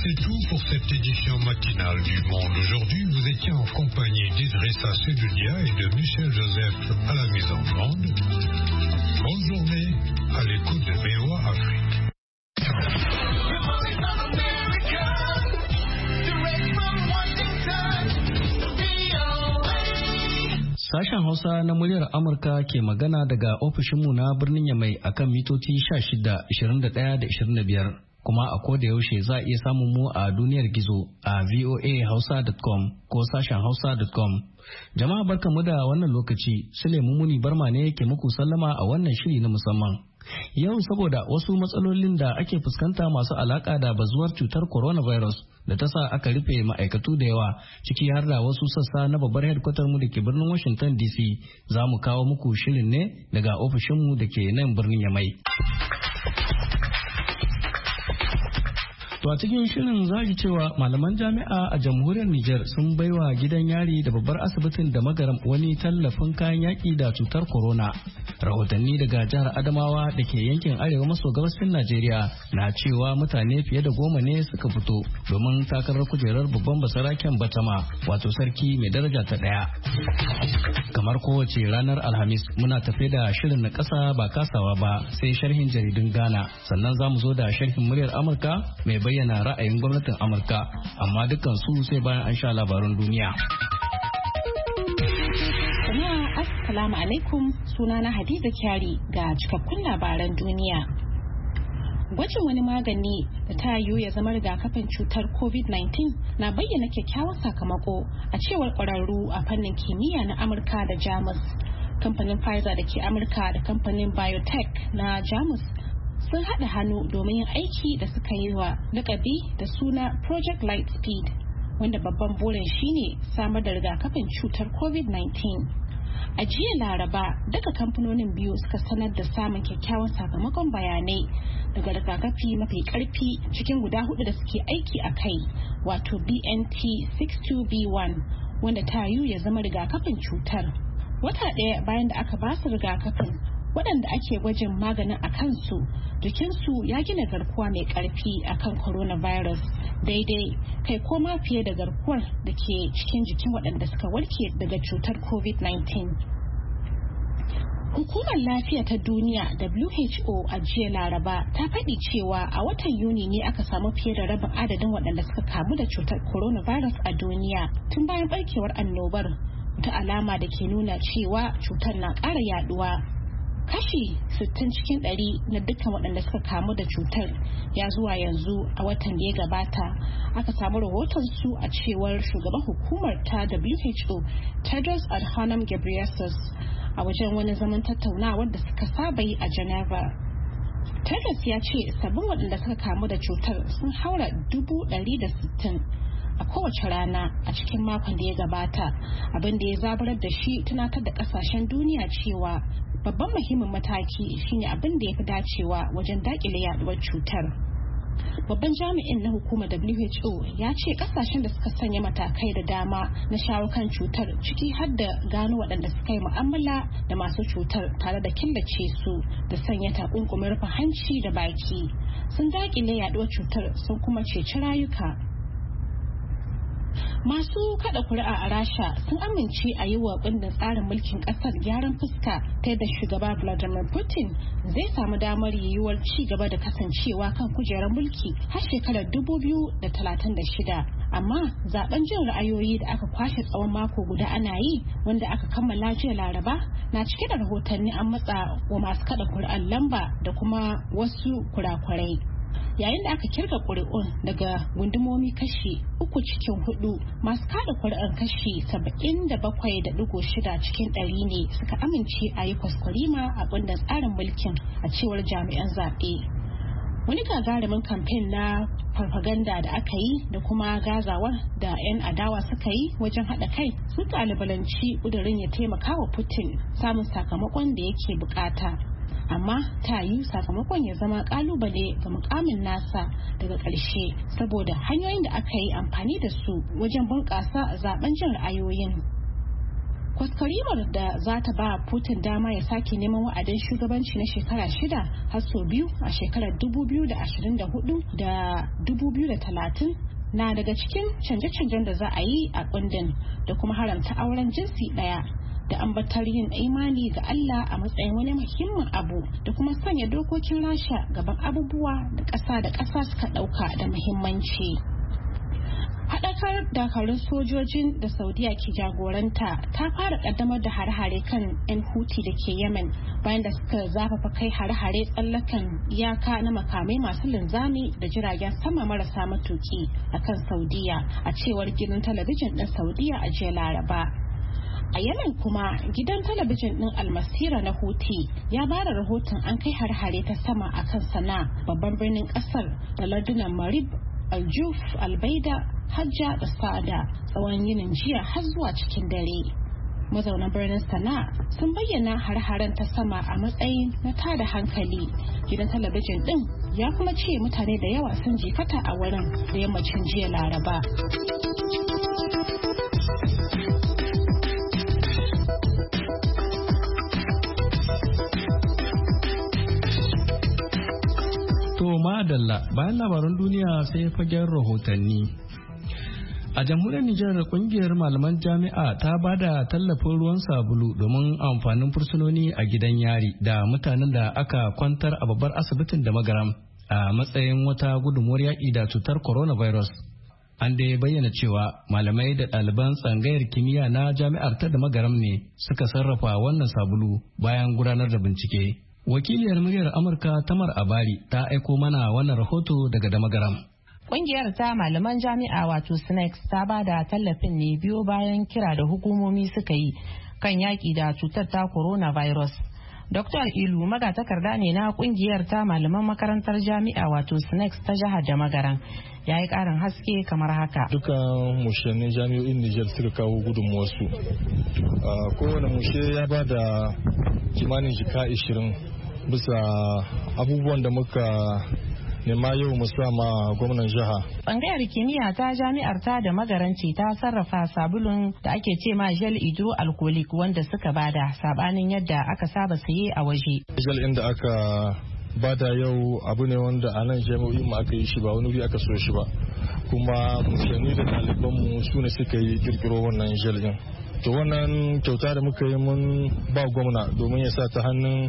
C'est tout pour cette édition matinale du Monde. Aujourd'hui, vous étiez en compagnie d'Idrissa Sedunia et de Michel Joseph à la mise en onde. Bonne journée à l'écoute de VOA Afrique. Sashen Hausa na muryar Amurka ke magana daga ofishinmu na birnin Yamai akan mitoci 16, 21 da 25. Kuma a koda yaushe za a iya samun mu a duniyar gizo a voahausa.com ko sashen hausa.com. Jama'a barkamu da wannan lokaci, Sule Mumuni Barma ne ke muku sallama a wannan shiri na musamman. Yau saboda wasu matsalolin da ake fuskanta masu alaka da bazuwar cutar coronavirus da ta sa aka rufe ma'aikatu da yawa ciki har da wasu sassa na babbar headquarter mu da ke birnin Washington DC, za mu kawo muku shirin ne daga ofishinmu da ke nan birnin Yamai. To a cikin shirin za ji cewa malaman jami'a a jamhuriyar Nijar sun baiwa gidan yari da babbar asibitin da Magaram wani tallafin kayan yaki da cutar corona. Rahotanni daga jihar Adamawa da ke yankin arewa maso gabashin Najeriya na cewa mutane fiye da 10 ne suka fito domin takarar kujerar babban basaraken Batama, wato sarki mai daraja ta 1. Kamar kowace ranar Alhamis muna tafe da shirin na ƙasa ba kasawa ba sai sharhin jaridun Ghana, sannan za mu zo da sharhin muryar Amurka mai bayyana ra'ayin gwamnatin Amurka, amma dukkan su sai bayan an sha labarun duniya. Assalamu alaikum, sunana Hadiza Kyari ga cikakkun labaran duniya. Gwajin wani magani da ta yiwu ya zama rigakafin cutar COVID-19 na bayyana kyakkyawan sakamako a cewar ƙwararru a fannin kimiyya na Amurka da Jamus. Kamfanin Pfizer da ke Amurka da kamfanin BioNTech na Jamus sun haɗa hannu domin yin aiki da suka yi wa lakabi da suna Project Lightspeed, wanda babban burin shine samar da rigakafin cutar COVID-19. A jiya Laraba, daga kamfanonin biyu suka sanar da samun kyakkyawan sakamakon bayanai daga rigakafi mafi karfi cikin guda 4 da suke aiki a kai, wato BNT62b1, wanda ta yiwu ya zama rigakafin cutar. Wata ɗaya bayan da aka ba su rigakafin, waɗanda ake gwajin maganin a kansu, jikinsu ya gina garkuwa mai ƙarfi akan coronavirus, daidai kai koma fiye da garkuwar da ke cikin jikin waɗanda suka warke daga cutar COVID-19. Hukumar Lafiya ta Duniya WHO a jiya Laraba ta faɗi cewa a watan Yuni ne aka samu fiye da rabin adadin waɗanda suka kamu da cutar coronavirus a duniya tun bayan barkewar annobar, ta alama da ke nuna cewa cutar na ƙara yaduwa. Kashi 60 cikin 100 na dukkan waɗanda suka kamu da cutar ya zuwa yanzu a watan da ya gabata aka samu rahoton su, a cewar shugaban hukumar ta WHO Tedros Adhanom Ghebreyesus a wajen wani zaman tattaunawar da suka saba yi a Geneva. Tedros ya ce sabbin waɗanda suka kamu da cutar sun haura 160,000 a kowace rana a cikin makon da ya gabata, abin da ya zaburar da shi tunatar da kasashen duniya cewa babban muhimmin mataki shine abin da ya fi dacewa wajen dakile yaduwar cutar. Babban jami'in na hukumar WHO ya ce kasashen da suka sanya matakai da dama na shawo kan cutar, ciki har da gano waɗanda suka yi mu'amala da masu cutar tare da killace su da sanya takunkumin rufe hanci da baki, sun dakile yaduwar cutar sun kuma ceci rayuka. Masu kada kuri'a a Rasha sun amince a yi wa kundin tsarin mulkin kasar gyaran fuska ta yadda shugaba Vladimir Putin zai samu damar yiwuwar ci gaba da kasancewa kan kujerar mulki har shekarar 2036. Amma zaben jin ra'ayoyi da aka kwashe tsawon mako guda ana yi, wanda aka kammala jiya Laraba, na cike da rahotanni an matsa wa masu kada kuri'an lamba da kuma wasu kurakurai. Yayin da aka kirga ƙuri'un daga gundumomi kashi 3 cikin 4, masu kada ƙuri'ar kashi 77.6 cikin 100 ne suka amince a yi kwaskwarima a kundin tsarin mulkin, a cewar jami'an zaɓe. Wani gagarumin kamfen na farfaganda da aka yi da kuma gazawar da 'yan adawa suka yi wajen haɗa kai sun ƙalubalanci ƙudurin ya taimaka wa Putin samun sakamakon da yake bukata. Amma ta yi sakamakon ya zama kalubale ga mukamin nasa daga ƙarshe saboda hanyoyin da aka yi amfani da su wajen bunƙasa zaben jin ra'ayoyin. kwaskarimar da za ta ba Putin dama ya sake neman wa'adin shugabanci na shekara 6 har sau biyu a shekarar 2024 da 2030 na daga cikin canje-canjen da za a yi a kundin da kuma haramta auren jinsi ɗaya da ambatar yin imani ga Allah a matsayin wani muhimmin abu da kuma sanya dokokin Rasha gaban abubuwa da ƙasa suka ɗauka da muhimmanci. Haɗakar dakarun sojojin da Saudiya ke jagoranta ta fara ƙaddamar da hare-hare kan 'yan Houthi da ke Yemen bayan da suka zafafa kai hare-hare tsallakan iyaka na makamai masu linzami da jiragen sama marasa matuki a kan Saudiya, a cewar gidan talabijin ɗin Saudiya a jiya Laraba. A Yemen kuma gidan talabijin ɗin Almasira na Houthi ya bada rahoton an kai hare-hare ta sama a kan Sana'a, babban birnin ƙasar, da lardunan Marib, Aljuf, Albaida, Hajja da Sada tsawon yinin jiya har zuwa cikin dare. Mazaunan birnin Sana'a sun bayyana har-haren ta sama a matsayin na tada hankali. Gidan talabijin din ya kuma ce mutane da yawa sun jikata a wurin da yammacin jiya Laraba. To madalla, bayan labaran duniya sai fagen rahotanni. A jamhuriyar Nijar, kungiyar malaman jami'a ta ba da tallafin ruwan sabulu domin amfanin fursunoni a gidan yari da mutanen da aka kwantar a babbar asibitin da magaram a matsayin wata gudunmuwar yaƙi da cutar coronavirus. An dai bayyana cewa malamai da ɗaliban tsangayar kimiyya na jami'ar ta da magaram ne suka sarrafa wannan sabulu bayan gudanar da bincike. Wakiliyar muryar Amurka Tamar Abari ta aiko mana wannan rahoto daga Damagaram. Ƙungiyar ta malaman jami'a wato SNEX ta ba da tallafin ne biyo bayan kira da hukumomi suka yi kan yaƙi da cutar ta coronavirus. Dr. Ilu magatakarda ne na ƙungiyar ta malaman makarantar jami'a wato SNEX ta jihar Damagaram. Ya yi ƙarin haske kamar haka. Dukan mushannin jami'o'in Nijar suka kawo gudunmuwarsu. Kowane mushe ya ba da kimanin jika 20 bisa abubuwan da muka nema yau ma gwamnan jiha. Bangayar kimiyya ta jami'ar ta da magaranci ta sarrafa sabulun da ake ce ma gel hydroalcoholic wanda suka bada sabanin yadda aka saba saye a waje. Gel inda aka bada yau abu ne wanda a nan jami'o'in mu aka yi shi ba wani wuri aka so shi ba, kuma mushani da ɗalibanmu su ne suka yi kirkiro wannan gel din. To wannan kyauta da muka yi mun ba gwamna domin ya sa ta hannun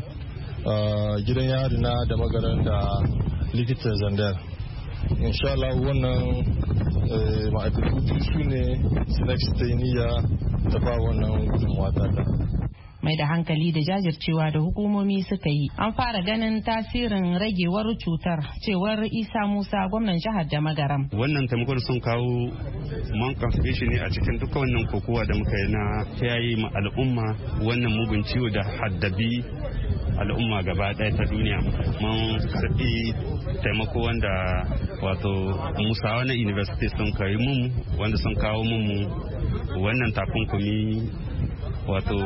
gidan yari na da magaran da likita Zandar. Insha Allah wannan ma'aikatu su ne SNEX ta niyya ta ba wannan gudunmuwa ta. Mai da hankali da jajircewa da hukumomi suka yi an fara ganin tasirin ragewar cutar, cewar Isa Musa gwamnan jihar da Magaram. Wannan taimakon sun kawo man contribution ne a cikin duka wannan kokowa da muka yi na yayi ma al'umma wannan mugun ciwo da haddabi al'umma gaba ɗaya ta duniya. Mun karɓi taimako wanda wato Musawa na university sun kai mun wanda sun kawo mun wannan takunkumi wato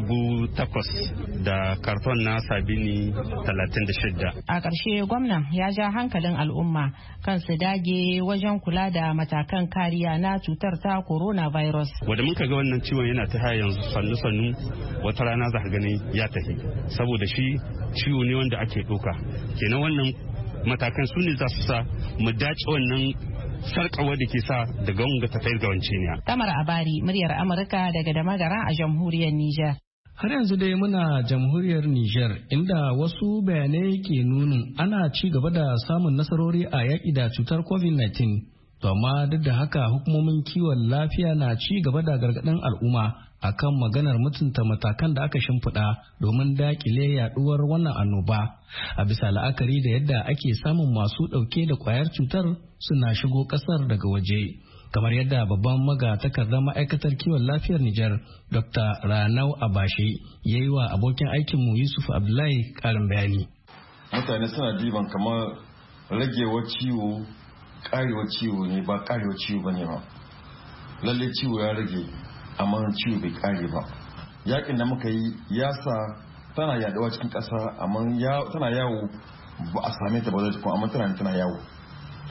8,000 da karton na sabini 36. A ƙarshe gwamnan ya ja hankalin al'umma kan su dage wajen kula da matakan kariya na cutar ta coronavirus. Wanda muka ga wannan ciwon yana ta haya yanzu sannu wata rana za ka gani ya tafi, saboda shi ciwo ne wanda ake ɗauka. Kenan wannan matakan su ne za su sa mu dace wannan sarkawar da ke sa daga wanga ta kai ga wance ne. Tamar Abari, muryar Amurka daga Damagara a jamhuriyar Nijar. Har yanzu dai muna jamhuriyar Nijar, inda wasu bayanai ke nunin ana ci gaba da samun nasarori a yaƙi da cutar COVID-19. To amma duk da haka hukumomin kiwon lafiya na ci gaba da gargaɗin al'umma akan maganar mutunta matakan da aka shimfiɗa domin daƙile yaɗuwar wannan annoba. A bisa la'akari da yadda ake samun masu ɗauke da ƙwayar cutar suna shigo ƙasar daga waje. Kamar yadda babban magatakardar ma'aikatar kiwon lafiyar Nijar, Dr. Ranau Abashi, ya yi wa abokin aikinmu Yusuf Abdullahi ƙarin bayani. Mutane suna diban kamar ragewar ciwo, ƙarewar ciwo ne, ba ƙarewar ciwo ba ne ba. Lalle ciwo ya rage, amma ciwo bai ƙare ba. Yakin da muka yi ya sa tana yaduwa cikin ƙasa, amma tana yawo ba a same ta ba zai kuma, amma tana yawo.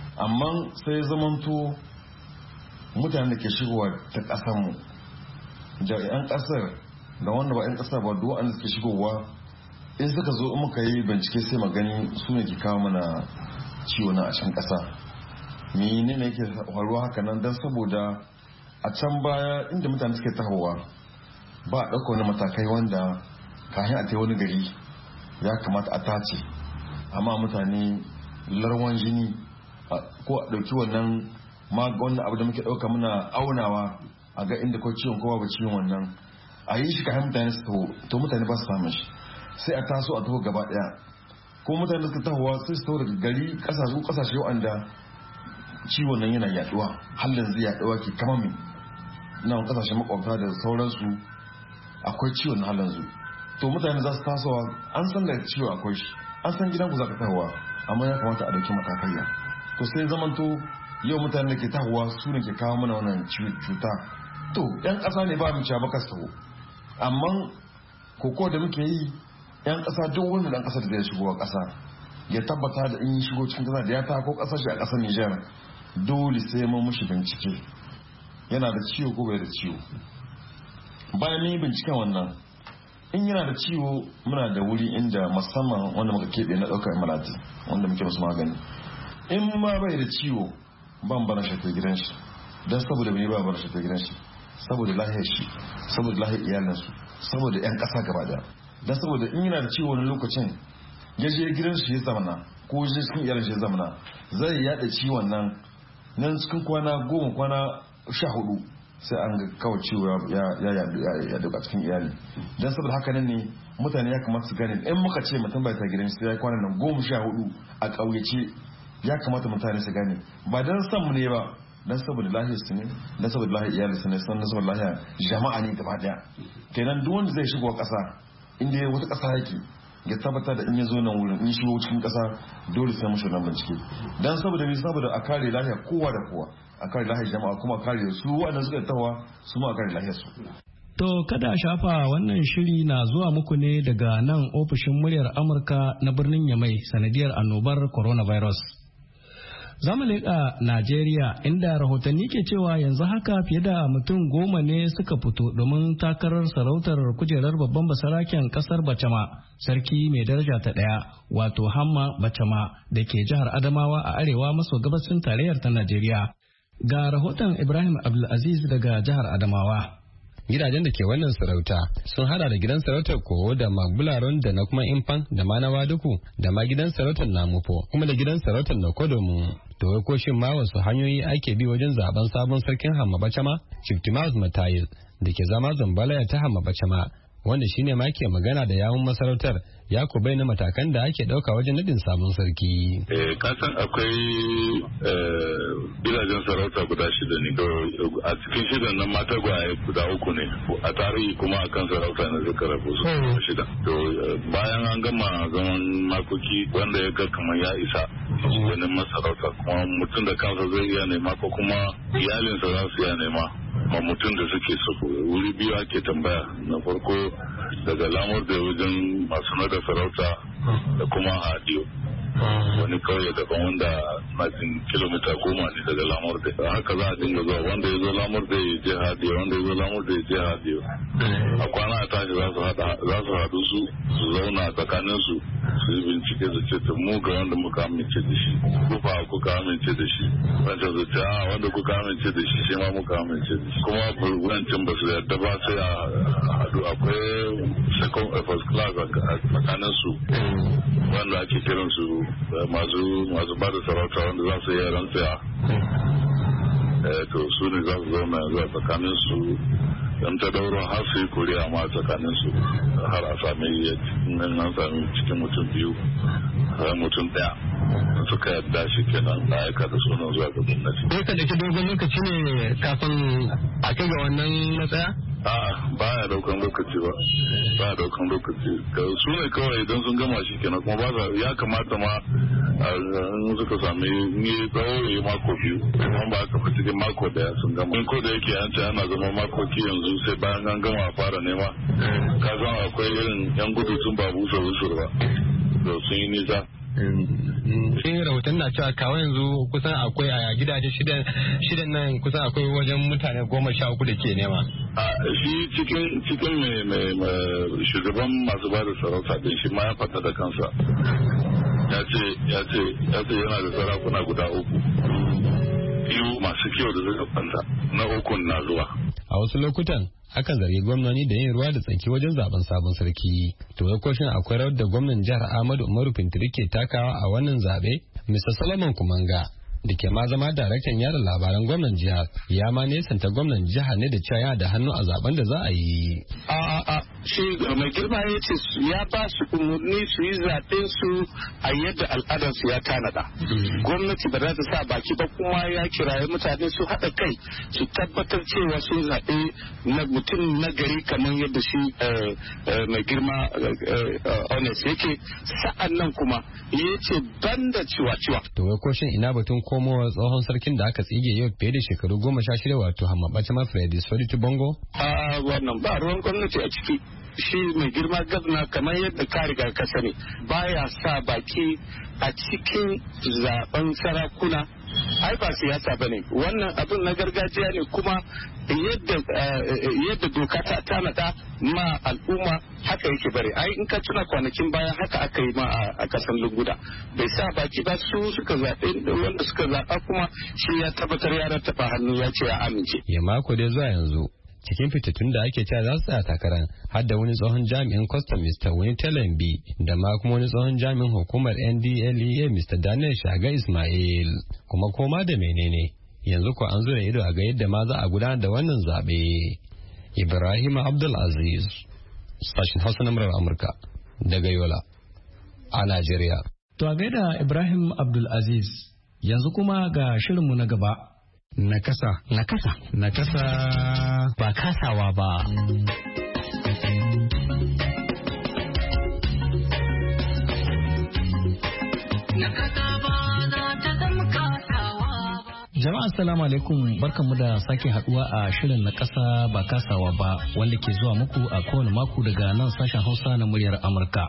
Amma sai zamanto mutane da ke shigowa ta ƙasarmu da 'yan kasar da wanda ba 'yan kasar ba duk wanda suke shigowa in suka zo in muka yi bincike sai magani su ne ke kawo mana ciwo na a cikin kasa mene ne yake faruwa haka nan don saboda a can baya inda mutane suke tahowa ba a ɗauka wani matakai wanda kafin a wani gari ya kamata a tace amma mutane larwan jini ko a ɗauki wannan abu da muke ɗauka muna aunawa a ga inda ko ciwon kowa ba ciwon wannan a yi shi kafin mutane su taho to mutane ba su samun shi sai a taso a taho gaba ɗaya ko mutane suka tahowa sai su taho daga gari ƙasashe wanda ciwon nan yana yaduwa halin zai yaduwa ke kama mai na ƙasashe makwabta da sauransu akwai ciwon halin zu to mutane za su tasowa an san da ciwo akwai shi an san gidanku za ka tahowa amma ya kamata a dauki matakaiya to sai zamanto yau mutane da ke tahowa su ne ke kawo mana wannan cuta to yan ƙasa ne ba mu ci baka taho amma koko da muke yi yan ƙasa duk wanda dan ƙasa da zai shigo a ƙasa ya tabbata da in yi shigo cikin ƙasa da ya ta ko ƙasar shi a ƙasar Nijar dole sai mun mushi bincike yana da ciwo ko bai da ciwo bayan mun yi binciken wannan in yana da ciwo muna da wuri inda musamman wanda muka keɓe na ɗaukar malati wanda muke musu magani in ma bai da ciwo ban bana shi ta gidan shi don saboda bai ba bana shi ta gidan shi saboda lahiyar shi saboda lahiyar iyalinsu saboda 'yan ƙasa gaba daya don saboda in yana da ciwo wani lokacin ya je gidan shi ya zamana ko je cikin iyalin shi ya zamana zai yada ciwon nan cikin kwana 10 kwana 14 sai an ga kawai ciwo ya duka cikin iyali don saboda haka nan ne mutane ya kamata su gane in muka ce mutum bai ta gidan shi ya kwana nan 14 a ƙauyace ya kamata mutane su gane ba don san mu ne ba don saboda lahiyar su ne don saboda lahiyar iyali su ne don saboda lahiyar jama'a ne gaba daya kenan duk wanda zai shigo ƙasa inda wata ƙasa yake ya tabbata da in ya zo nan wurin in shigo cikin ƙasa dole sai mushi nan bincike don saboda a kare lahiyar kowa da kowa a kare lahiyar jama'a kuma a kare su waɗanda suka tawa su ma a kare lahiyar su. To kada shafa wannan shiri na zuwa muku ne daga nan ofishin muryar Amurka na birnin Yamai sanadiyar annobar coronavirus. Za mu leƙa Najeriya inda rahotanni ke cewa yanzu haka fiye da mutum 10 ne suka fito domin takarar sarautar kujerar babban basaraken kasar Bacama, sarki mai daraja ta 1 wato Hamma Bacama da ke jihar Adamawa a arewa maso gabasin tarayyar ta Najeriya. Ga rahoton Ibrahim Abdulaziz daga jihar Adamawa. Gidajen da ke wannan sarauta sun hada da gidan sarautar Kowo da Magbularon da na kuma Imfan da ma na Waduku da ma gidan sarautar Namufo kuma da gidan sarautar Nakodomu. To wai ko shin ma wasu hanyoyi ake bi wajen zaben sabon sarkin Hamma Bacama, Chief Timaus Matayil da ke zama Zambalaya ta Hamma Bacama wanda shine ma ke magana da yawun masarautar ya ku bayyana matakan da ake dauka wajen nadin sabon sarki. Kasan akwai gidajen sarauta guda 6 ne a cikin 6 nan mata gwaye guda 3 ne a tarihi kuma akan sarauta na suka rabu su 6. To bayan an gama zaman makoki wanda ya ga kamar ya isa wani masarauta kuma mutum da kansa zai iya nema ko kuma iyalinsa za su iya nema ma mutum da suke so wuri biyu ake tambaya na farko daga lamur da wajen masu nada sarauta da kuma hadiyo wani kauye daban wanda na cin kilomita 10 ne daga lamur da haka za a dinga zuwa wanda ya zo lamur da ya je hadiyo wanda ya zo lamur da ya je hadiyo a kwana a tashi za su haɗu su zauna tsakanin su yi bincike su ce ta mu ga wanda muka amince da shi kufa kuka amince da shi wancan su ce wanda kuka amince da shi shi ma muka amince da shi kuma wancan ba su yarda ba sai a haɗu akwai second first class a tsakanin su wanda ake kiran su masu ba da sarauta wanda za su yi rantsaya to su ne za su zauna zuwa tsakanin su don ta dauro har su yi kuri'a ma tsakanin su har a sami an sami cikin mutum 2 sai mutum 1 suka yadda shi kenan da aika da sunan zuwa ga gwamnati. Sai ka dake dogon lokaci ne kafin a kai ga wannan matsaya? Ba ya daukan lokaci ba ya daukan lokaci su ne kawai idan sun gama shi kenan kuma ba ya kamata ma in suka sami ni tsawo ya mako 2 kuma ba ka fi cikin mako 1 sun gama in ko da yake an ce ana zama makoki yanzu sai bayan an gama a fara nema ka san akwai irin yan gudu tun ba busar ba to sun yi nisa Shin rahoton na cewa kawo yanzu kusan akwai a gidaje shidan nan kusan akwai wajen mutane 13 da ke nema. Shi cikin mai shugaban masu ba da sarauta din shi ma ya fata da kansa. Ya ce yana da sarakuna guda 3. 2 masu kyau da suka fanta, na 3 na zuwa. A wasu lokutan akan zargi gwamnoni da yin ruwa da tsaki wajen zaben sabon sarki. To wai ko shin akwai rawar da gwamnan jihar Ahmadu Umaru Fintiri ke takawa a wannan zabe? Mr. Solomon Kumanga da ke ma zama daraktan yada labaran gwamnan jihar ya ma nesanta gwamnan jihar ne da cewa da hannu a zaben da za a yi. Shi mai girma ya ce ya ba su umarni su yi zaɓen su a yadda al'adar su ya tanada. Gwamnati ba za ta sa baki ba, kuma ya kiraye mutane su haɗa kai su tabbatar cewa sun zaɓe na mutum na gari kamar yadda shi mai girma honest yake. Sa'an nan kuma ya ce banda ciwa-ciwa. To wai ko shin ina batun komowa tsohon sarkin da aka tsige yau fiye da shekaru 16 wato Hamma Bachama Freddy Sodiq Bongo? Wannan ba ruwan gwamnati a ciki. Shi mai girma gabna kamar yadda ka riga ka sani baya sa baki a cikin zaben sarakuna. Ai ba siyasa bane wannan abin na gargajiya ne, kuma yadda doka ta tanada ma al'umma haka yake bare. Ai in ka tuna kwanakin baya haka aka yi ma a kasan Lunguda, bai sa baki ba, su suka zaɓe wanda suka zaɓa kuma shi ya tabbatar ya rattaba hannu ya ce ya amince. Ya mako dai zuwa yanzu cikin fitattun da ake cewa za su tsaya takarar har da wani tsohon jami'in kwastam Mr. Wani Talambi da ma kuma wani tsohon jami'in hukumar NDLEA Mr. Daniel Shaga Ismail. Kuma koma da menene yanzu ko an zura ido a ga yadda ma za a gudanar da wannan zaɓe. Ibrahim Abdul Aziz, sashen Hausa na murar Amurka daga Yola a Najeriya. To a gaida Ibrahim Abdul Aziz, yanzu kuma ga shirinmu na gaba. Nakasa. Ba kasawa ba. Jama'a assalamu alaikum, barkanmu da sake haduwa a shirin na kasa ba kasawa ba wanda ke zuwa muku a kowane mako daga nan sashen Hausa na muryar Amurka.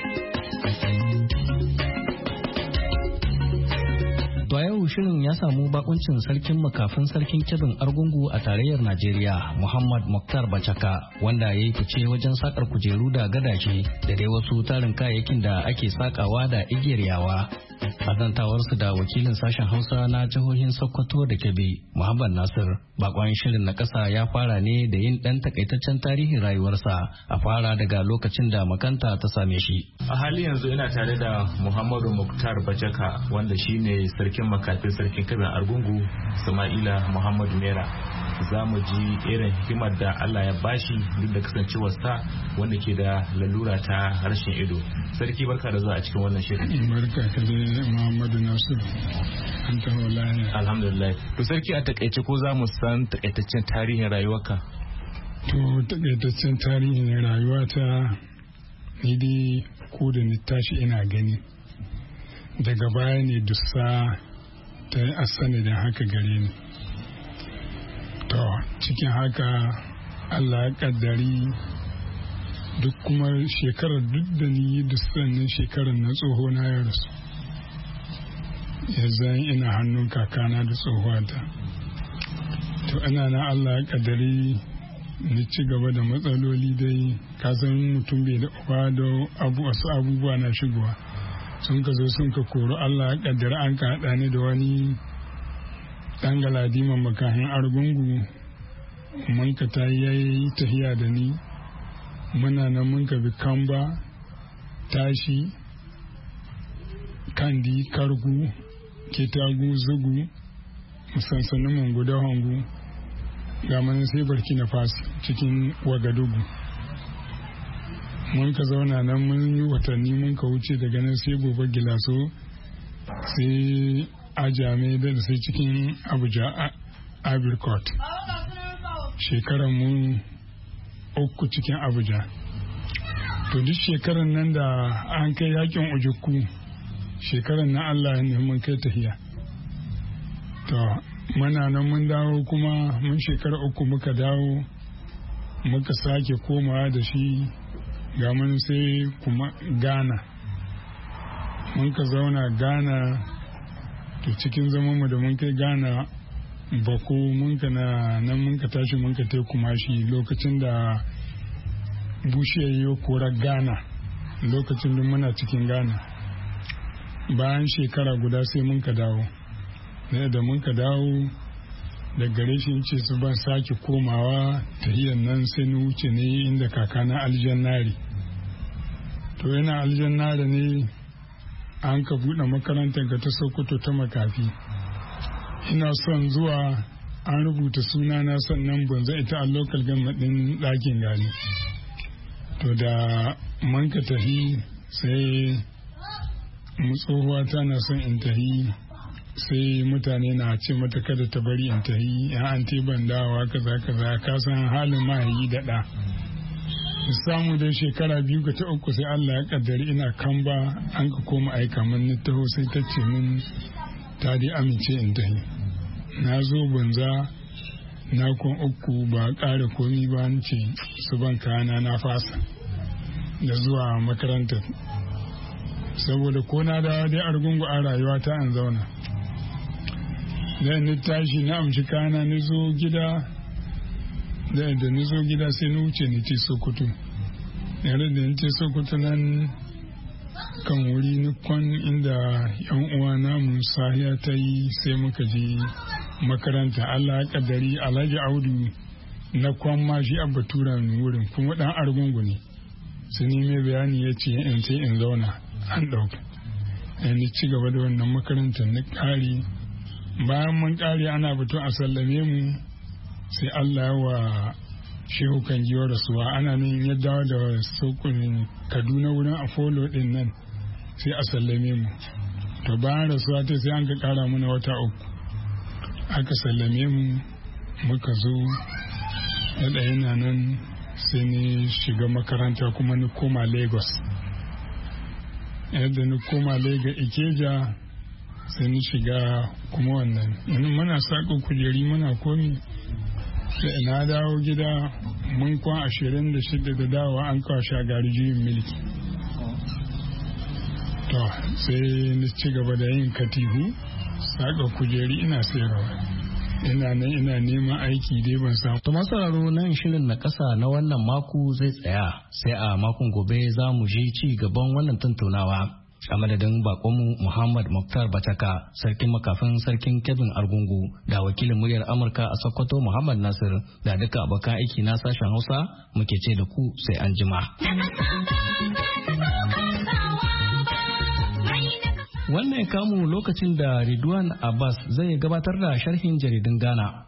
To yau shirin ya samu bakuncin sarkin makafin sarkin Kebin Argungu a tarayyar Najeriya, Muhammad Muktar Bachaka, wanda ya yi fice wajen sakar kujeru da gadaje da dai wasu tarin kayayyakin da ake sakawa da igiyar yawa. Azantawarsu da wakilin sashen Hausa na jihohin Sokoto da Kebbi, Muhammad Nasir, bakon shirin na ƙasa ya fara ne da yin ɗan takaitaccen tarihin rayuwarsa, a fara daga lokacin da makanta ta same shi. A hali yanzu ina tare da Muhammadu Muktar Bachaka, wanda shine sarkin makafin sarkin Kebbi Argungu, Sama'ila Muhammadu Mera. Za mu ji irin hikimar da Allah ya bashi duk da kasancewarsa wanda ke da lalura ta harshen ido. Sarki barka da zuwa a cikin wannan shirin. Barka ka da Muhammadu Nasir. An taho lafiya. Alhamdulillah. To sarki a takaice ko za mu san takaitaccen tarihin rayuwarka? To takaitaccen tarihin rayuwata ni dai ko da ni tashi ina gani. Daga baya ne dussa ta yi asani da haka gare ni. To cikin haka Allah ya kaddari duk kuma shekarar duk da ni yi dussannin shekarar na tsoho na ya rasu. Yanzu ina hannun kakana da tsohuwata. To ina na Allah ya kaddari ni ci gaba da matsaloli dai, kasan mutum bai da uba da wasu abubuwa na shigowa. Sun ka zo sun ka koro, Allah ya kaddari an ka haɗa ni da wani ɗan galadiman makahin Argungu. Mun ka ta yi tahiya da ni, muna nan mun ka bi Kamba, Tashi, Kandi, Kargu, Ketagu, Zugu, musansanin Mungu da Hangu, ga mana sai Burkina Faso cikin Wagadugu. Mun ka zauna nan mun yi watanni, mun ka wuce daga nan sai Gobe Gilaso, sai Ajame da sai cikin Abuja, Abirkot. Shekaran mu 3 cikin Abuja. To duk shekaran nan da an kai yakin Ojukku, shekaran na Allah ne mun kai tahiya. To muna nan mun dawo kuma mun shekara 3 muka dawo, muka sake komawa da shi ga mun sai kuma Ghana. mun ka zauna Ghana. To cikin zamanmu da mun kai Ghana bako mun ka mun ka tashi mun ka tai Kumashi lokacin da Bush ya yi korar Ghana, lokacin da muna cikin Ghana. Bayan shekara guda sai mun ka dawo. Da mun ka dawo da gare shi ce su ban sake komawa tahiyar nan sai ni wuce ne inda kakana Aljannari. To yana Aljannari ne an ka buɗe makarantar ga ta Sokoto ta makafi. Ina son zuwa, an rubuta sunana sannan banza ita a local government ɗin ɗakin gani. To da man ka tafi sai tsohuwa tana son in tafi, sai mutane na ce mata kada ta bari in tafi, ya an ban dawa kaza ka san halin mahayi da ɗa. Samu dai shekara 2 ga ta 3 sai Allah ya kaddari ina Kamba an ka koma aika min na taho sai ta ce min ta dai amince in tafi. Na zo banza na kun 3 ba ƙara komi ba an ce su ban kayana na fasa da zuwa makarantar. Saboda ko na dawo dai Argungu a rayuwa ta an zauna. Da ni tashi na amshi kayana ni zo gida. Da ni zo gida sai na wuce ni ce Sokoto. Yare da ni ce Sokoto nan kan wuri ni kwan inda yan uwa namu sahiya ta yi sai muka je makaranta. Allah ya kaddari Alhaji Audu na kwan ma shi abba tura ni wurin kuma dan Argungu ne. Sai ni mai bayani ya ce in sai in zauna an ɗauka. Ni ci gaba da wannan makarantar na ƙari. Bayan mun ƙari ana batun a sallame mu. Sai Allah wa shehu kan giwa rasuwa ana nan ya dawo da sauƙin Kaduna wurin Apollo din nan sai a sallame mu. To bayan rasuwa ta sai an ka ƙara mana wata 3 aka sallame mu muka zo da yana nan sai ni shiga makaranta kuma ni koma Lagos. Yadda ni koma Lagos Ikeja sai ni shiga kuma wannan muna saƙo kujeri muna komi. Sai na dawo gida mun kwan 26 da dawa an kawo shagari juyin mulki. To sai ni ci gaba da yin katihu saka kujeri ina sayarwa. Ina nan ina neman aiki dai ban samu. To masararo nan shirin na ƙasa na wannan mako zai tsaya sai a makon gobe za mu je ci gaban wannan tattaunawa. A madadin bakonmu Muhammad Muktar Bataka, sarkin makafin sarkin Kebin Argungu, da wakilin muryar Amurka a Sokoto Muhammad Nasir, da duka abokan aiki na sashen Hausa muke ce da ku sai an jima. Wannan kamu lokacin da Ridwan Abbas zai gabatar da sharhin jaridun Ghana.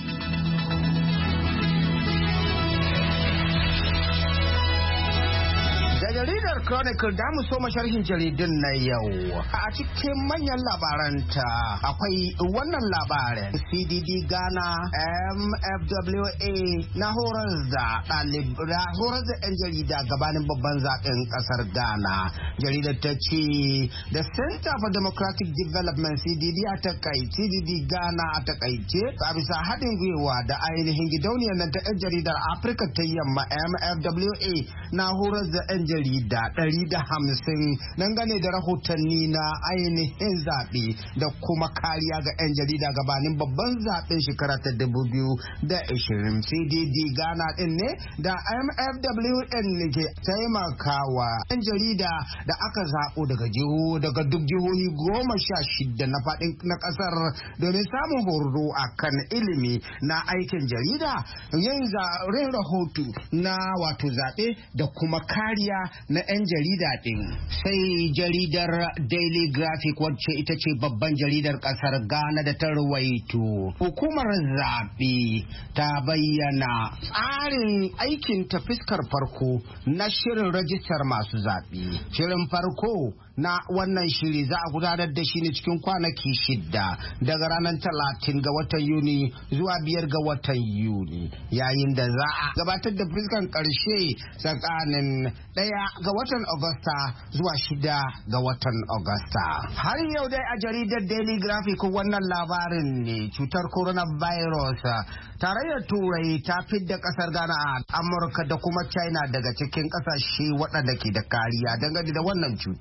Jaridar Chronicle da mu soma sharhin jaridun na yau. A cikin manyan labaranta akwai wannan labarin CDD Ghana MFWA na horar da 'yan jarida gabanin babban zaben kasar Ghana. Jaridar ta ce the Center for Democratic Development CDD a takaice CDD Ghana a takaice a bisa haɗin gwiwa da ainihin gidauniyar nan ta 'yan jaridar Afirka ta yamma MFWA na horar da 'yan jarida 150 dangane da rahotanni na ainihin zaɓe da kuma kariya ga 'yan jarida gabanin babban zaɓen shekara ta 2020. CDD Ghana ɗin ne da MFWN ke taimakawa 'yan jarida da aka zaɓo daga duk jihohi 16 na faɗin na ƙasar domin samun horo a kan ilimi na aikin jarida, yin rahoto na wato zaɓe da kuma kariya na 'yan jarida ɗin. Sai jaridar Daily Graphic wacce ita ce babban jaridar ƙasar Ghana da ta rawaito. Hukumar zaɓe ta bayyana tsarin aikin ta fuskar farko na shirin rajistar masu zaɓe. Shirin farko na wannan shiri za a gudanar da shi ne cikin kwanaki 6 daga ranar 30 ga watan Yuni zuwa 5 ga watan Yuni, yayin da za a gabatar da fuskan ƙarshe tsakanin 1 ga watan Agusta zuwa 6 ga watan Agusta. Har yau dai a jaridar Daily Graphic wannan labarin ne cutar coronavirus. Tarayyar Turai ta fidda kasar Ghana a Amurka da kuma China daga cikin kasashe waɗanda ke da kariya dangane da wannan cuta.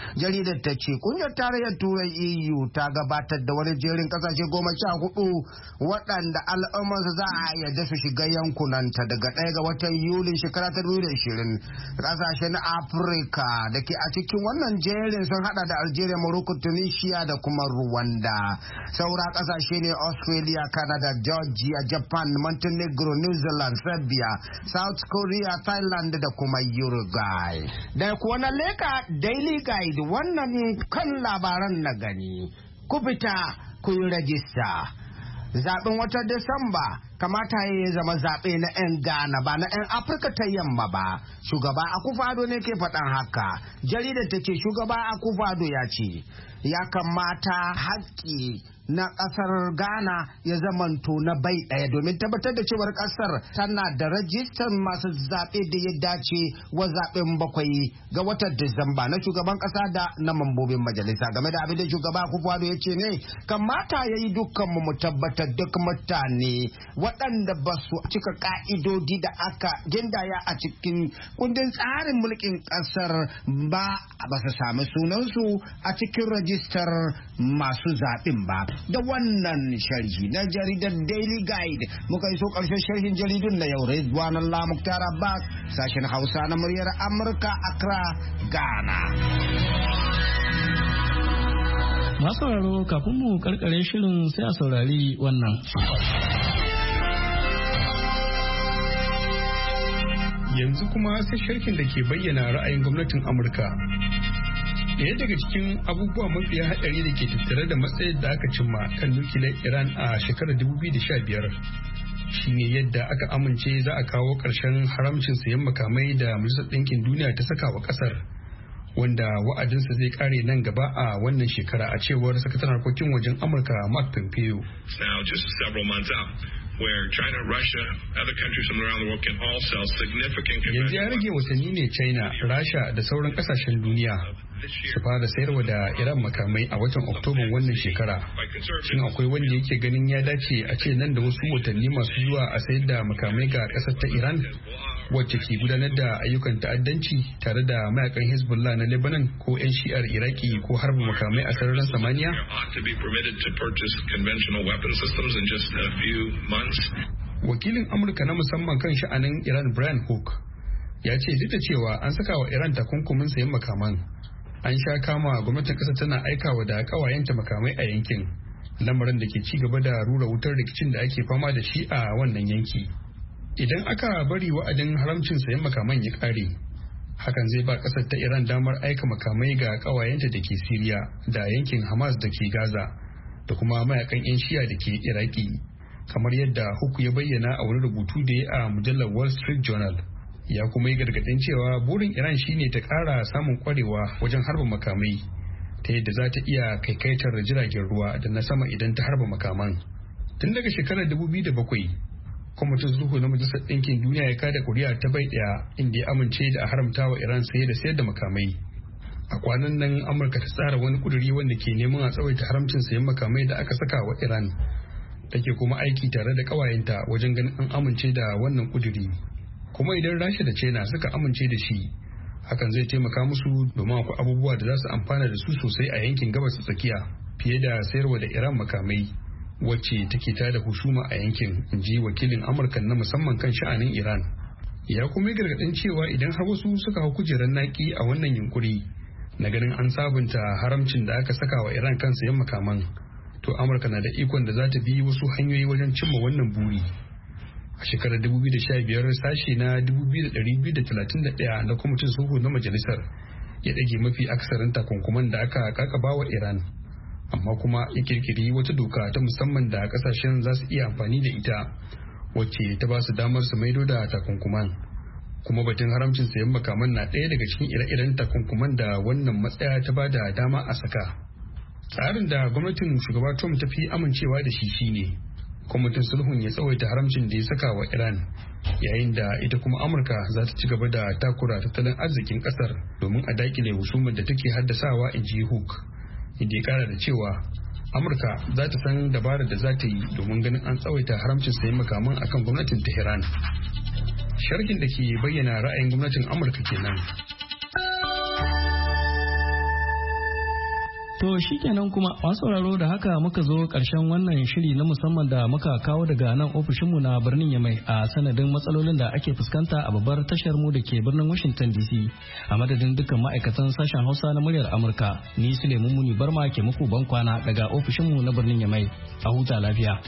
Jaridar ta ce kungiyar tarayyar Turai EU ta gabatar da wani jerin kasashe 14 waɗanda al'ummarsu za a yarda su shiga yankunanta daga 1 ga watan Yulin shekara ta 2020. Kasashen Afirka da ke a cikin wannan jerin sun hada da Algeria, Morocco, Tunisia da kuma Rwanda. Saura kasashe ne Australia, Canada, Georgia, Japan, Montenegro, New Zealand, Serbia, South Korea, Thailand da kuma Uruguay. Da kuwa na leka Daily Guide wannan kan labaran na gani. Ku fita ku yi rajista. Zaɓen watan Disamba kamata ya zama zaɓe na 'yan Ghana ba na 'yan Afirka ta yamma ba. Shugaba Akufo-Addo ne ke faɗan haka. Jaridar ta ce shugaba Akufo-Addo ya ce ya kamata haƙƙi na ƙasar Ghana ya zamanto na bai ɗaya domin tabbatar da cewar ƙasar tana da rajistar masu zaɓe da ya dace wa zaɓen 7 ga watan Disamba na shugaban ƙasa da na mambobin majalisa. Game da abin da shugaba Akufo-Addo ya ce ne kamata ya yi dukkanmu mu tabbatar duk mutane waɗanda ba su cika ƙa'idodi da aka gindaya a cikin kundin tsarin mulkin ƙasar ba su sami sunansu a cikin rajistar masu zaɓen ba. Da wannan sharhi na jaridar Daily Guide muka iso ƙarshen sharhin jaridun na yau. Ridwan Allah Muktar Abbas, sashen Hausa na muryar Amurka, Accra, Ghana. Masu sauraro kafin mu karkare shirin sai a saurari wannan. Yanzu kuma sai sharhin da ke bayyana ra'ayin gwamnatin Amurka. Daya daga cikin abubuwa mafiya haɗari da ke tattare da matsayin da aka cimma kan nukiliyar Iran a shekarar 2015 shine yadda aka amince za a kawo ƙarshen haramcin sayan makamai da Majalisar Ɗinkin Duniya ta saka wa ƙasar, wanda wa'adinsa zai kare nan gaba a wannan shekara a cewar sakataren harkokin wajen Amurka Mark Pompeo. Where China, Russia, other countries from around the world can all sell significant. Yanzu ya rage watanni ne China, Rasha da sauran kasashen duniya su fara sayarwa da Iran makamai a watan Oktoban wannan shekara. Shin akwai wanda yake ganin ya dace a ce nan da wasu watanni masu zuwa a sayar da makamai ga kasar ta Iran wacce ke gudanar da ayyukan ta'addanci tare da mayakan Hezbollah na Lebanon ko 'yan shi'ar Iraki ko harba makamai a sararin samaniya? Wakilin Amurka na musamman kan sha'anin Iran Brian Hook ya ce duk da cewa an saka wa Iran takunkumin sayan makaman, an sha kama gwamnatin ƙasar tana aikawa da ƙawayenta makamai a yankin, lamarin da ke ci gaba da rura wutar rikicin da ake fama da shi a wannan yanki. Idan aka bari wa'adin haramcin sayan makaman ya ƙare, hakan zai ba ƙasar ta Iran damar aika makamai ga ƙawayenta da ke Siriya da yankin Hamas da ke Gaza da kuma mayakan 'yan Shi'a da ke Iraki, kamar yadda Hook ya bayyana a wani rubutu da ya a mujallar Wall Street Journal. Ya kuma yi gargaɗin cewa burin Iran shine ta ƙara samun ƙwarewa wajen harba makamai ta yadda za ta iya kaikaitar jiragen ruwa da na sama idan ta harba makaman. Tun daga shekarar 2007, kwamitin sulhu na Majalisar Ɗinkin Duniya ya kada kuri'a ta bai ɗaya inda ya amince da a haramta wa Iran saye da sayar da makamai. A kwanan nan Amurka ta tsara wani kuduri wanda ke neman a tsawaita haramcin sayan makamai da aka saka wa Iran. Take kuma aiki tare da ƙawayenta wajen ganin an amince da wannan kuduri. Kuma idan Rasha da China suka amince da shi, hakan zai taimaka musu domin akwai abubuwa da za su amfana da su sosai a yankin gabas tsakiya fiye da sayarwa da Iran makamai wacce take tada husuma a yankin, in ji wakilin Amurka na musamman kan sha'anin Iran. Ya kuma yi gargaɗin cewa idan har wasu suka hau kujerar naki a wannan yunkuri na ganin an sabunta haramcin da aka saka wa Iran kan sayan makaman, to Amurka na da ikon da za ta bi wasu hanyoyi wajen cimma wannan buri. A shekarar 2015 sashe na 2231 na kwamitin sulhu na majalisar ya ɗage mafi aksarin takunkuman da aka kakaba wa Iran, amma kuma ya kirkiri wata doka ta musamman da kasashen za su iya amfani da ita wacce ta ba su damar su maido da takunkuman. Kuma batun haramcin sayan makaman na ɗaya daga cikin ire-iren takunkuman da wannan matsaya ta ba da dama a saka. Tsarin da gwamnatin shugaba Trump ta fi amincewa da shi shine kwamitin sulhun ya tsawaita haramcin da ya saka wa Iran, yayin da ita kuma Amurka za ta ci gaba da takura tattalin arzikin kasar domin a dakile husumar da take haddasawa, in ji Hook, inda ya kara da cewa Amurka za ta san dabarar da za ta yi domin ganin an tsawaita haramcin sayan makaman akan gwamnatin Tehran. Sharhin da ke bayyana ra'ayin gwamnatin Amurka kenan. To shikenan kuma masu sauraro da haka muka zo ƙarshen wannan shiri na musamman da muka kawo daga nan ofishinmu na birnin Yamai a sanadin matsalolin da ake fuskanta a babbar tashar mu da ke birnin Washington DC. A madadin dukkan ma'aikatan sashen Hausa na muryar Amurka, ni Suleiman Muni Barma ke muku ban kwana daga ofishinmu na birnin Yamai. A huta lafiya.